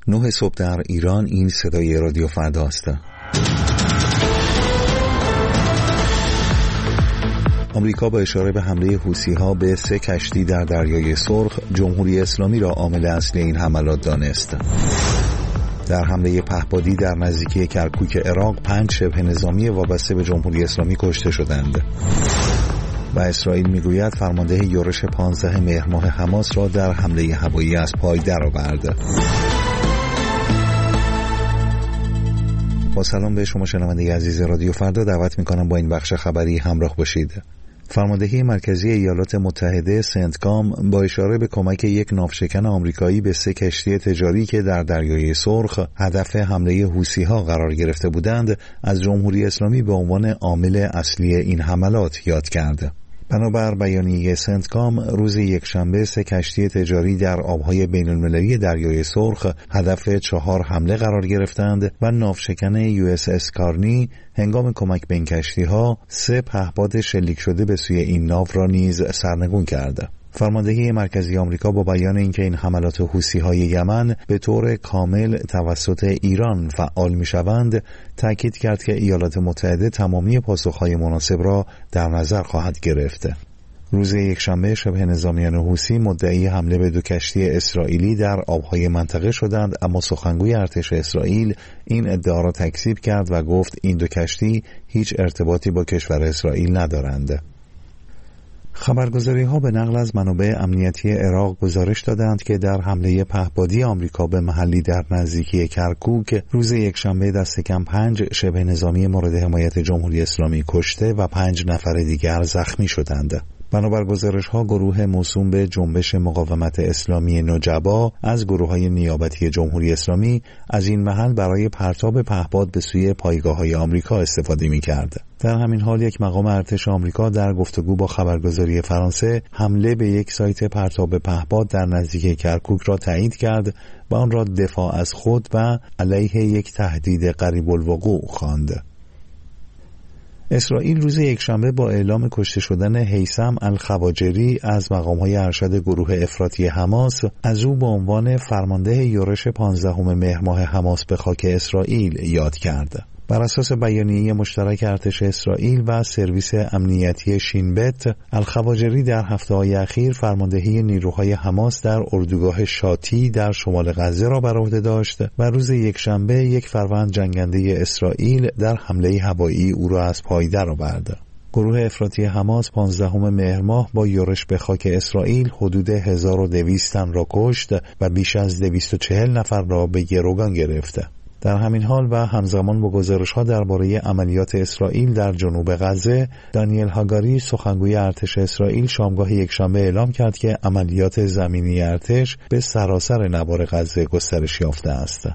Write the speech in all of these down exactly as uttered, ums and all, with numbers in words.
نه صبح در ایران. این صدای رادیو فردا است. آمریکا با اشاره به حمله حوثی‌ها به سه کشتی در دریای سرخ، جمهوری اسلامی را عامل اصلی این حملات دانست. در حمله پهپادی در نزدیکی کرکوک عراق، پنج شبه نظامی وابسته به جمهوری اسلامی کشته شدند. و اسرائیل میگوید فرمانده یورش پانزده مهر ماه حماس را در حمله هوایی از پای درآورد. با سلام به شما شنونده عزیز رادیو فردا، دعوت میکنم با این بخش خبری همراه باشید. فرماندهی مرکزی ایالات متحده سنتکام با اشاره به کمک یک ناوشکن آمریکایی به سه کشتی تجاری که در دریای سرخ هدف حمله حوثی‌ها قرار گرفته بودند، از جمهوری اسلامی به عنوان عامل اصلی این حملات یاد کرد. بنابر بیانیه سنتکام، روز یکشنبه سه کشتی تجاری در آبهای بین‌المللی دریای سرخ هدف چهار حمله قرار گرفتند و ناوشکن یو اس اس کارنی هنگام کمک به این کشتی‌ها سه پهپاد شلیک شده به سوی این ناو را نیز سرنگون کرد. فرماندهی مرکزی آمریکا با بیان اینکه این حملات حوثی‌های یمن به طور کامل توسط ایران فعال می‌شوند، تاکید کرد که ایالات متحده تمامی پاسخ‌های مناسب را در نظر خواهد گرفت. روز یکشنبه شبه نظامیان حوثی مدعی حمله به دو کشتی اسرائیلی در آبهای منطقه شدند، اما سخنگوی ارتش اسرائیل این ادعا را تکذیب کرد و گفت این دو کشتی هیچ ارتباطی با کشور اسرائیل ندارند. خبرگزاری ها به نقل از منابع امنیتی عراق گزارش دادند که در حمله پهپادی آمریکا به محلی در نزدیکی کرکوک روز یکشنبه دست کم پنج شبه نظامی مورد حمایت جمهوری اسلامی کشته و پنج نفر دیگر زخمی شدند. بنابر گزارش ها، گروه موسوم به جنبش مقاومت اسلامی نجبا از گروه های نیابتی جمهوری اسلامی از این محل برای پرتاب پهپاد به سوی پایگاه های آمریکا استفاده می کرد. در همین حال یک مقام ارتش آمریکا در گفتگو با خبرگزاری فرانسه حمله به یک سایت پرتاب پهپاد در نزدیکی کرکوک را تایید کرد و آن را دفاع از خود و علیه یک تهدید قریب الوقوع خواند. اسرائیل روز یکشنبه با اعلام کشته شدن هیثم الخواجری از مقام‌های ارشد گروه افراطی حماس، از او به عنوان فرمانده یورش پانزدهم مهر ماه حماس به خاک اسرائیل یاد کرد. بر اساس بیانیه مشترک ارتش اسرائیل و سرویس امنیتی شینبت، الخواجری در هفته‌های اخیر فرماندهی نیروهای حماس در اردوگاه شاتی در شمال غزه را بر عهده داشت و روز یکشنبه یک فروند جنگنده اسرائیل در حمله هوایی او را از پای درآورد. گروه افراطی حماس پانزدهم مهر ماه با یورش به خاک اسرائیل حدود هزار و دویست تن را کشت و بیش از دویست و چهل نفر را به گروگان گرفت. در همین حال و همزمان با گزارش‌ها درباره عملیات اسرائیل در جنوب غزه، دانیل هاگاری سخنگوی ارتش اسرائیل شامگاه یکشنبه اعلام کرد که عملیات زمینی ارتش به سراسر نوار غزه گسترش یافته است.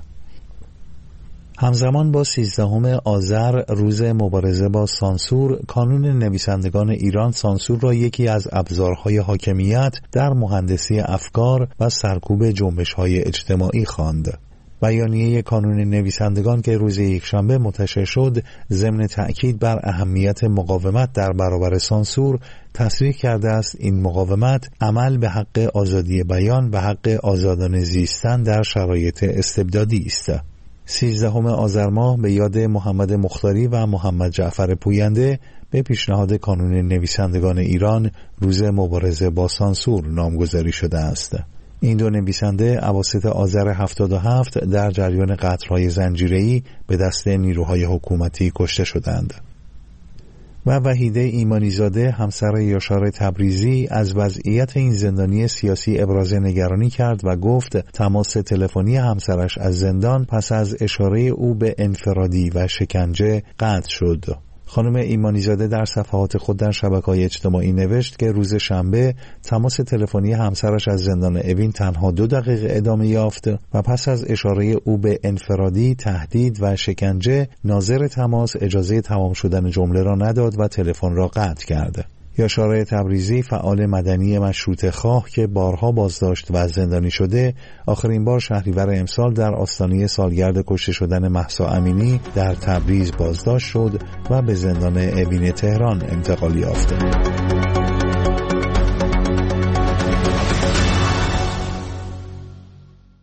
همزمان با سیزدهم آذر روز مبارزه با سانسور، کانون نویسندگان ایران سانسور را یکی از ابزارهای حاکمیت در مهندسی افکار و سرکوب جنبش‌های اجتماعی خواند. بیانیه کانون نویسندگان که روز یکشنبه منتشر شد، ضمن تأکید بر اهمیت مقاومت در برابر سانسور، تصریح کرده است این مقاومت عمل به حق آزادی بیان و حق آزادانه زیستن در شرایط استبدادی است. سیزدهم آذر ماه به یاد محمد مختاری و محمد جعفر پوینده به پیشنهاد کانون نویسندگان ایران روز مبارزه با سانسور نامگذاری شده است. این دو نویسنده اواسط آذر هفتاد و هفت در جریان قتل‌های زنجیره‌ای به دست نیروهای حکومتی کشته شدند. و وحیده ایمانیزاده همسر یاشار تبریزی از وضعیت این زندانی سیاسی ابراز نگرانی کرد و گفت تماس تلفنی همسرش از زندان پس از اشاره او به انفرادی و شکنجه قطع شد. خانم ایمانیزاده در صفحات خود در شبکه‌های اجتماعی نوشت که روز شنبه تماس تلفنی همسرش از زندان اوین تنها دو دقیقه ادامه یافت و پس از اشاره او به انفرادی، تهدید و شکنجه، ناظر تماس اجازه تمام شدن جمله را نداد و تلفن را قطع کرد. یاشار تبریزی، فعال مدنی مشروطه خواه که بارها بازداشت و زندانی شده، آخرین بار شهریور امسال در آستانه سالگرد کشته شدن مهسا امینی در تبریز بازداشت شد و به زندان اوین تهران انتقال یافت.